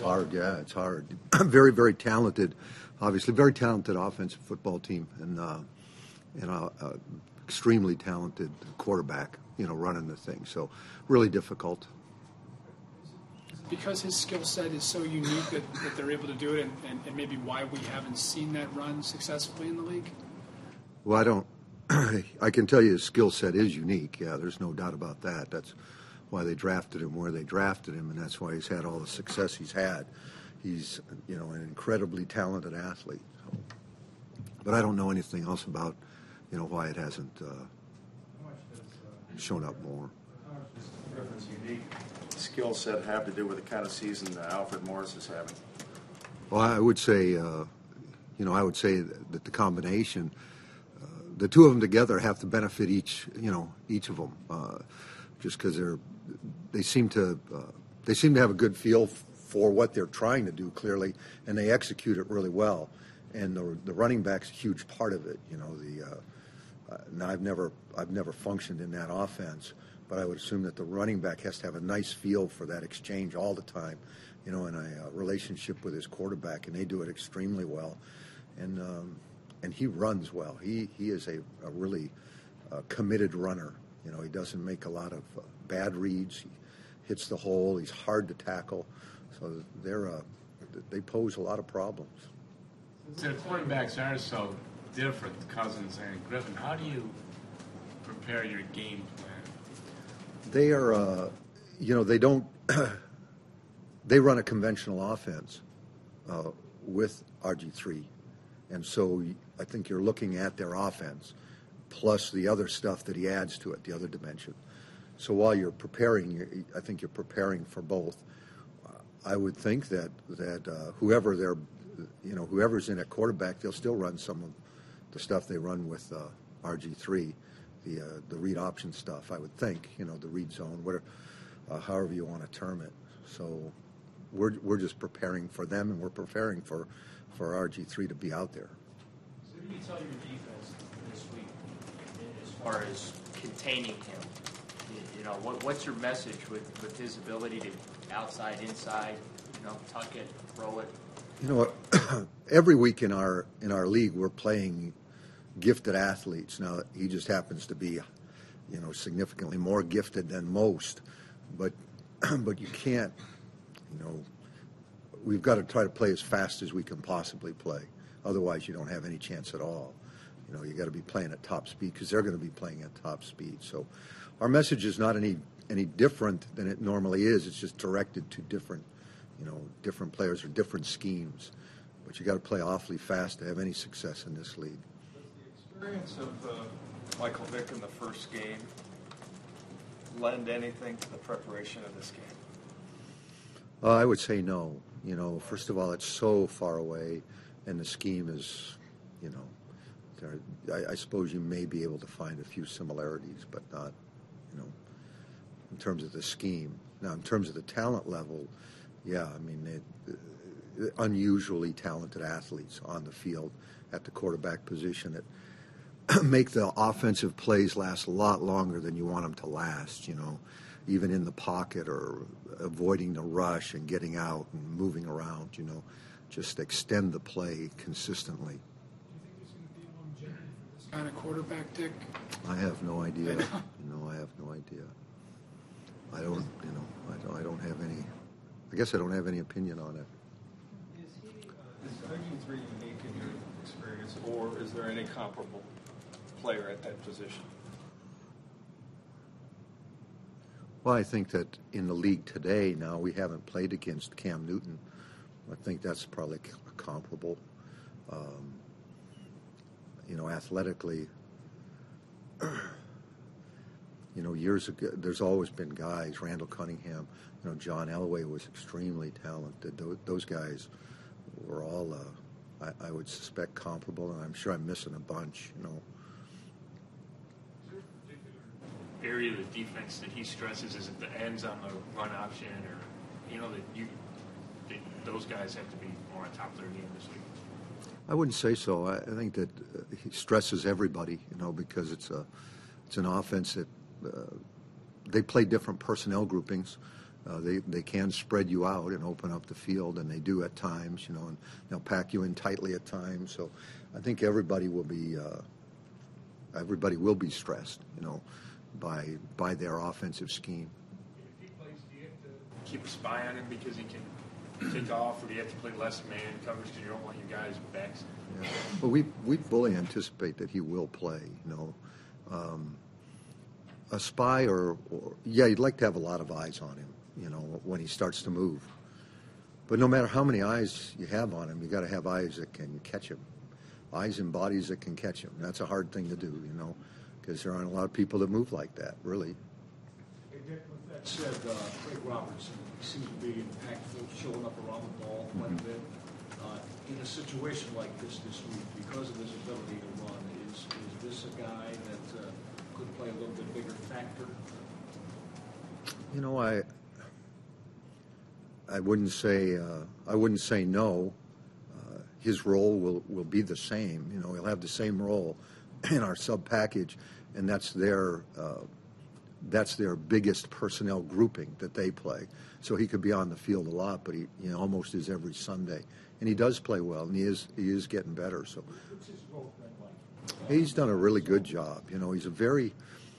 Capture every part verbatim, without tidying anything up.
hard, yeah, it's hard. Very, very talented, obviously, very talented offensive football team, and uh, and uh, uh, extremely talented quarterback, you know, running the thing. So, really difficult. Because his skill set is so unique that, that they're able to do it, and, and, and maybe why we haven't seen that run successfully in the league? Well, I don't. I can tell you his skill set is unique. Yeah, there's no doubt about that. That's why they drafted him where they drafted him, and that's why he's had all the success he's had. He's, you know, an incredibly talented athlete. So. But I don't know anything else about, you know, why it hasn't uh, shown up more. Griffin's unique skill set have to do with the kind of season that Alfred Morris is having? Well, I would say, uh, you know, I would say that the combination, uh, the two of them together have to benefit each, you know, each of them, uh, just because they're, they seem to, uh, they seem to have a good feel f- for what they're trying to do clearly, and they execute it really well. And the, the running back's a huge part of it. You know, the uh, uh, now I've never, I've never functioned in that offense. But I would assume that the running back has to have a nice feel for that exchange all the time, you know, in a uh, relationship with his quarterback, and they do it extremely well. And um, and he runs well. He he is a, a really uh, committed runner. You know, he doesn't make a lot of uh, bad reads. He hits the hole. He's hard to tackle. So they're uh, they pose a lot of problems. The quarterbacks are so different, Cousins and Griffin. How do you prepare your game plan? They are, uh, you know, they don't, they run a conventional offense uh, with R G three. And so I think you're looking at their offense plus the other stuff that he adds to it, the other dimension. So while you're preparing, you're, I think you're preparing for both. Uh, I would think that, that uh, whoever they're, you know, whoever's in at quarterback, they'll still run some of the stuff they run with uh, R G three. The uh, the read option stuff, I would think, you know, the read zone, whatever, uh, however you want to term it. So we're we're just preparing for them, and we're preparing for, for R G three to be out there. So what do you tell your defense this week as far as containing him? You, you know, what what's your message with, with his ability to outside, inside, you know, tuck it, throw it? You know what? Every week in our in our league, we're playing gifted athletes. Now, he just happens to be, you know, significantly more gifted than most, but but you can't, you know, we've got to try to play as fast as we can possibly play. Otherwise, you don't have any chance at all. You know, you got to be playing at top speed because they're going to be playing at top speed. So our message is not any any different than it normally is. It's just directed to different, you know, different players or different schemes. But you got to play awfully fast to have any success in this league. Does the experience of uh, Michael Vick in the first game lend anything to the preparation of this game? Uh, I would say no. You know, first of all, it's so far away, and the scheme is, you know, there, I, I suppose you may be able to find a few similarities, but not, you know, in terms of the scheme. Now, in terms of the talent level, yeah, I mean, it, uh, unusually talented athletes on the field at the quarterback position that make the offensive plays last a lot longer than you want them to last, you know, even in the pocket or avoiding the rush and getting out and moving around, you know, just extend the play consistently. Do you think there's going to be longevity for this kind of quarterback, Dick? I have no idea. You know, I have no idea. I don't, you know, I don't, I don't have any, I guess I don't have any opinion on it. Is he, uh, is R G three unique in your experience, or is there any comparable player at that position? Well, I think that in the league today now we haven't played against Cam Newton. I think that's probably comparable. Um, you know, athletically, you know, years ago, there's always been guys, Randall Cunningham, you know, John Elway was extremely talented. Those, those guys were all, uh, I, I would suspect, comparable, and I'm sure I'm missing a bunch, you know. Area of the defense that he stresses is at the ends on the run option, or, you know, that you that those guys have to be more on top of their game this week? I wouldn't say so. I, I think that uh, he stresses everybody, you know, because it's a it's an offense that uh, they play different personnel groupings, Uh, they they can spread you out and open up the field, and they do at times, you know, and they'll pack you in tightly at times. So I think everybody will be uh, everybody will be stressed, you know, by by their offensive scheme. If he plays, do you have to keep a spy on him because he can take off, or do you have to play less man coverage because you don't want your guys' backs? Yeah. Well, we we fully anticipate that he will play. You know, um, a spy or, or yeah, you'd like to have a lot of eyes on him. You know, when he starts to move. But no matter how many eyes you have on him, you got to have eyes that can catch him, eyes and bodies that can catch him. That's a hard thing to do, you know, because there aren't a lot of people that move like that, really. Hey, Dick, with that said, uh, Craig Robertson seems to be impactful, showing up around the ball quite a bit. Uh, in a situation like this this week, because of his ability to run, is is this a guy that uh, could play a little bit bigger factor? You know, I I wouldn't say uh, I wouldn't say no. Uh, his role will, will be the same. You know, he'll have the same role in our sub package, and that's their uh, that's their biggest personnel grouping that they play. So he could be on the field a lot, but he you know, almost is every Sunday, and he does play well, and he is he is getting better. So What's his role been like? he's done a really good job. You know, he's a very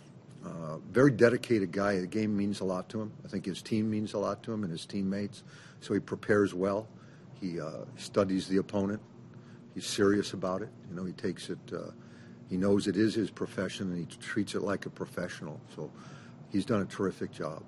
Uh, very dedicated guy. The game means a lot to him. I think his team means a lot to him and his teammates. So he prepares well. He uh, studies the opponent. He's serious about it. You know, he takes it. Uh, he knows it is his profession, and he treats it like a professional. So he's done a terrific job.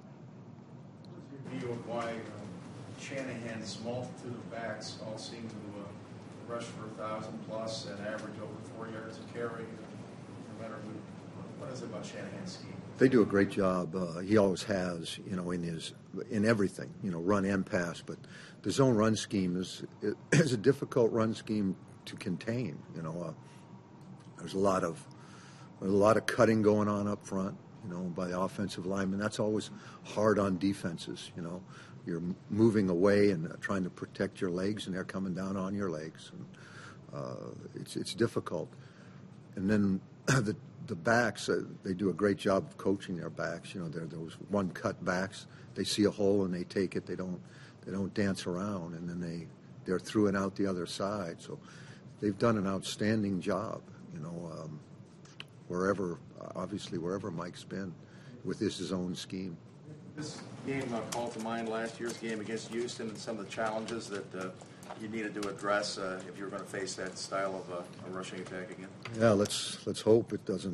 What's your view of why uh, Shanahan's multitude of backs all seem to uh, rush for a thousand plus and average over four yards a carry, no matter who? What is it about Shanahan's scheme? They do a great job. Uh, he always has, you know, in his in everything, you know, run and pass. But the zone run scheme is is a difficult run scheme to contain. You know, uh, there's a lot of there's a lot of cutting going on up front, you know, by the offensive linemen. That's always hard on defenses. You know, you're moving away and uh, trying to protect your legs, and they're coming down on your legs, and uh, it's it's difficult. And then the the backs, uh, they do a great job of coaching their backs. You know, they're those one-cut backs. They see a hole and they take it. They don't they don't dance around, and then they they're through and out the other side. So they've done an outstanding job. You know, um, wherever obviously wherever Mike's been with this his own scheme. This game uh, called to mind last year's game against Houston and some of the challenges that uh, you needed to address uh, if you were going to face that style of uh, a rushing attack again. Yeah, let's let's hope it doesn't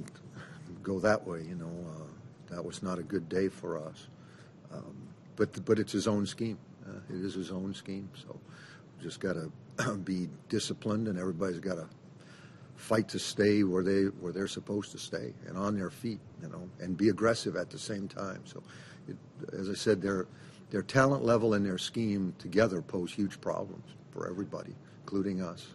go that way. You know, uh, that was not a good day for us. Um, but but it's his own scheme. Uh, it is his own scheme. So we just got to be disciplined, and everybody's got to fight to stay where they where they're supposed to stay and on their feet. You know, and be aggressive at the same time. So, it, as I said, their their talent level and their scheme together pose huge problems for everybody, including us.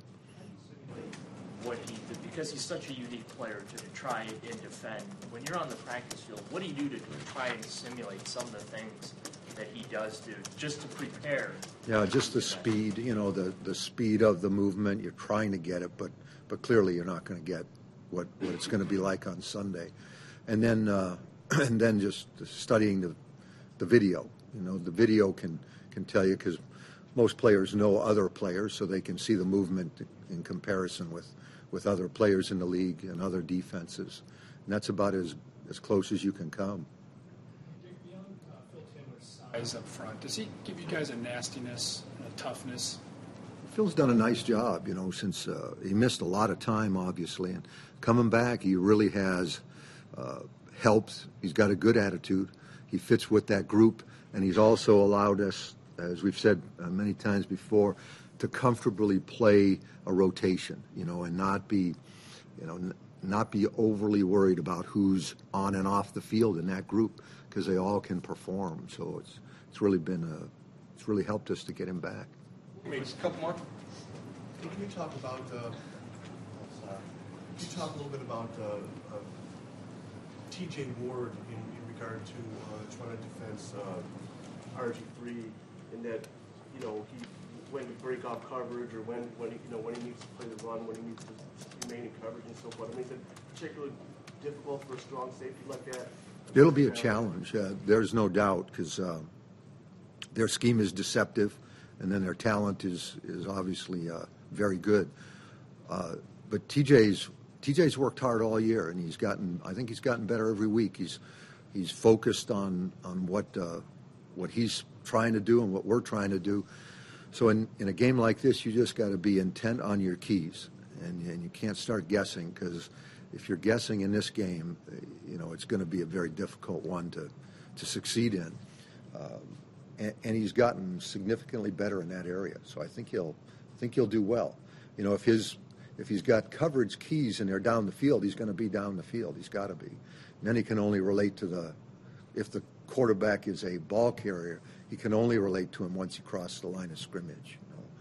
What he did, because he's such a unique player to try and defend. When you're on the practice field, what do you do to try and simulate some of the things that he does do, just to prepare? Yeah, just the speed. You know, the the speed of the movement. You're trying to get it, but but clearly you're not going to get what, what it's going to be like on Sunday. And then uh, and then just studying the the video. You know, the video can can tell you, because most players know other players, so they can see the movement in comparison with, with other players in the league and other defenses. And that's about as, as close as you can come. Beyond uh, Phil Taylor's size up front, does he give you guys a nastiness and a toughness? Phil's done a nice job, you know, since uh, he missed a lot of time, obviously. And coming back, he really has uh, helped. He's got a good attitude. He fits with that group. And he's also allowed us, as we've said uh, many times before, to comfortably play a rotation, you know, and not be, you know, n- not be overly worried about who's on and off the field in that group, because they all can perform. So it's it's really been a, it's really helped us to get him back. Maybe just a couple more. Can you talk about? Uh, oh, sorry. Can you talk a little bit about uh, uh, T J Ward in, in regard to uh, trying to defense uh, R G three, in that, you know, he when to break off coverage, or when when he, you know, when he needs to play the run, when he needs to remain in coverage and so forth. I mean, is it particularly difficult for a strong safety like that? It'll be a challenge. Uh, there's no doubt, because uh, their scheme is deceptive, and then their talent is is obviously uh, very good. Uh, but T J's T J's worked hard all year, and he's gotten. I think he's gotten better every week. He's he's focused on on what uh, what he's trying to do and what we're trying to do. So in, in a game like this, you just got to be intent on your keys, and and you can't start guessing, because if you're guessing in this game, you know it's going to be a very difficult one to to succeed in. Um, and, and he's gotten significantly better in that area, so I think he'll I think he'll do well. You know, if his if he's got coverage keys and they're down the field, he's going to be down the field. He's got to be. And then he can only relate to the if the quarterback is a ball carrier, he can only relate to him once he crosses the line of scrimmage. You know.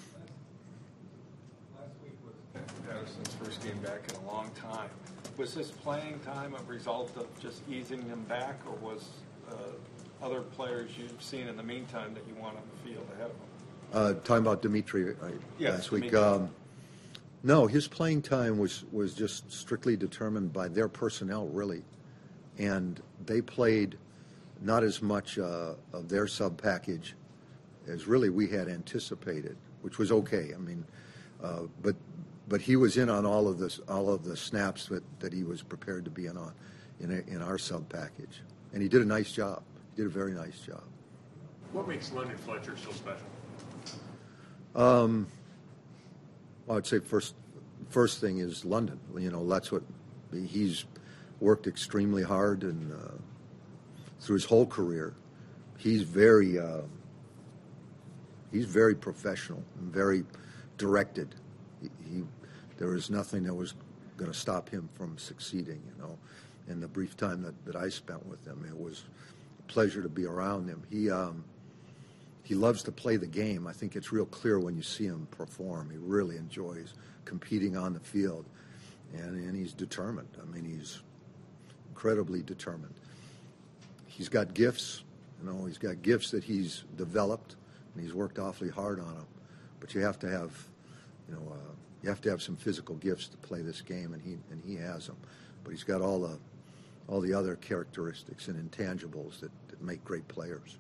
Last week was Patterson's first game back in a long time. Was his playing time a result of just easing him back, or was uh, other players you've seen in the meantime that you want on the field ahead of him? Uh, talking about Dimitri uh, Yes, last week. Dimitri. Um, no, his playing time was, was just strictly determined by their personnel, really. And they played not as much uh, of their sub package as really we had anticipated, which was okay. I mean, uh, but but he was in on all of this, all of the snaps that, that he was prepared to be in on in a, in our sub package, and he did a nice job. He did a very nice job. What makes London Fletcher so special? Um, well, I'd say first first thing is London. You know, that's what he's worked extremely hard, and uh, through his whole career, he's very uh, he's very professional and very directed. He, he there was nothing that was going to stop him from succeeding. You know, in the brief time that, that I spent with him, it was a pleasure to be around him. He um, he loves to play the game. I think it's real clear when you see him perform. He really enjoys competing on the field, and and he's determined. I mean, he's incredibly determined. He's got gifts, you know, he's got gifts that he's developed, and he's worked awfully hard on them. But you have to have, you know, uh, you have to have some physical gifts to play this game, and he and he has them. But he's got all the all the other characteristics and intangibles that, that make great players.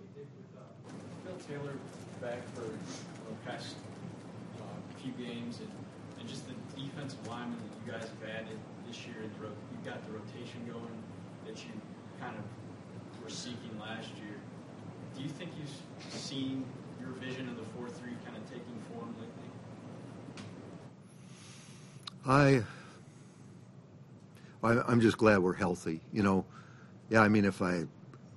Phil Taylor back for the past uh, few games, and, and just the defensive linemen that you guys have added this year, and the, you've got the rotation going that you kind of were seeking last year. Do you think you've seen your vision of the four three kind of taking form lately? I, I I'm just glad we're healthy. You know, yeah. I mean, if I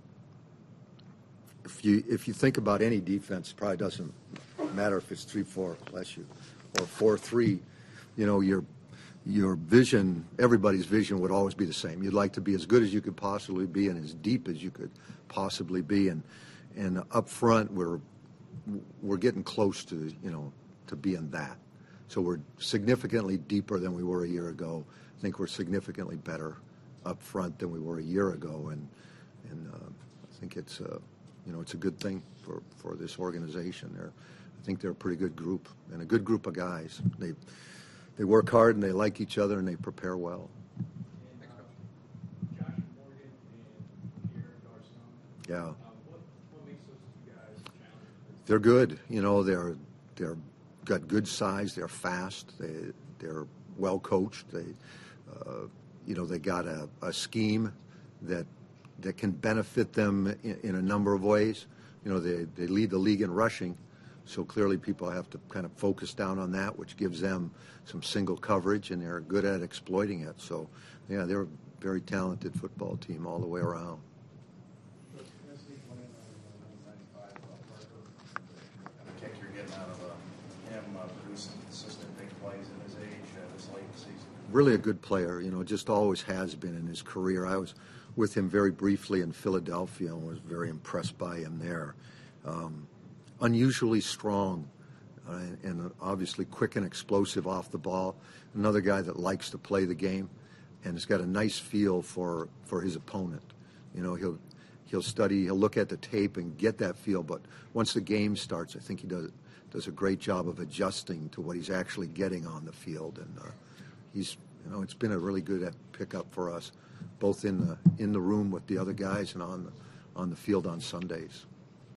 if you if you think about any defense, it probably doesn't matter if it's three four, bless you, or four three. You know, your your vision, everybody's vision would always be the same. You'd like to be as good as you could possibly be and as deep as you could possibly be. And and up front, we're we're getting close to, you know, to being that. So we're significantly deeper than we were a year ago. I think we're significantly better up front than we were a year ago. And and uh, I think it's uh, you know it's a good thing for, for this organization. They're, I think they're a pretty good group and a good group of guys. They They work hard and they like each other and they prepare well. And, uh, Josh Morgan and Pierre Garcon. Yeah, Uh, what, what makes those two guys challenging? they're good. You know, they're they're got good size. They're fast. They they're well coached. They uh, you know they got a, a scheme that that can benefit them in, in a number of ways. You know, they they lead the league in rushing. So clearly people have to kind of focus down on that, which gives them some single coverage, and they're good at exploiting it. So, yeah, they're a very talented football team all the way around. The kick you're getting out of uh, him uh, producing consistent big plays at his age, at this late in the season. Really a good player, you know, just always has been in his career. I was with him very briefly in Philadelphia and was very impressed by him there. Um, unusually strong uh, and obviously quick and explosive off the ball. Another guy that likes to play the game and has got a nice feel for, for his opponent. You know, he'll he'll study, he'll look at the tape and get that feel, but once the game starts, I think he does does a great job of adjusting to what he's actually getting on the field. And uh, he's, you know, it's been a really good pickup for us, both in the in the room with the other guys and on the on the field on Sundays.